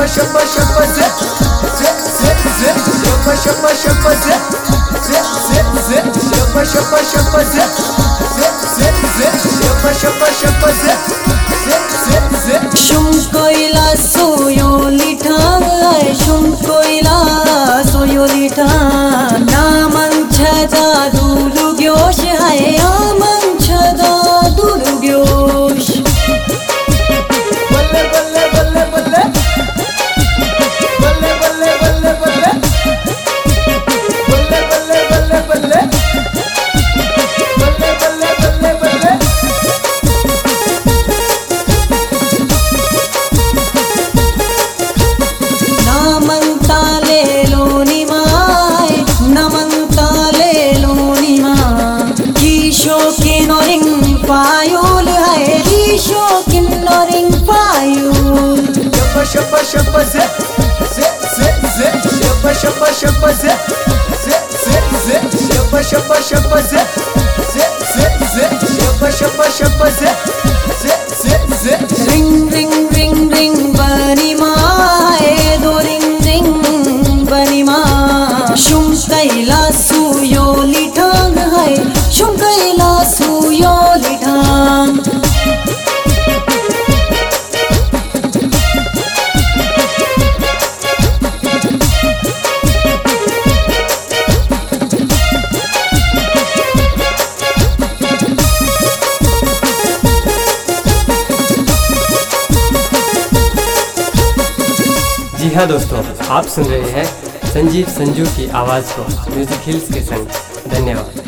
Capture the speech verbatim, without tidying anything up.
shapa shapa zip zip zip zip shapa shapa shapa zip zip zip zip shapa shapa shapa zip zip zip zip shapa shapa shapa zip zip zip zip shum koila soyo litha shum koila soyo litha naman chada dulu gyosh hai aman chada dulu gyosh balle balle balle balle balle balle balle balle balle balle balle balle balle balle balle balle namanta le loni mai namanta le loni ma kisho kinoring payul hai kisho kinoring payul shapa shapa zip zip zip zip shapa shapa shapa zip zip zip zip shapa shapa shapa zip zip zip zip shapa shapa shapa zip zip zip zip ring ring ring ring bani ma do ring ring bani ma shum kaila suyo lithang hai shum kaila suyo lithang जी हाँ दोस्तों, आप सुन रहे हैं संजीव संजू की आवाज़ को music hills के संग। धन्यवाद।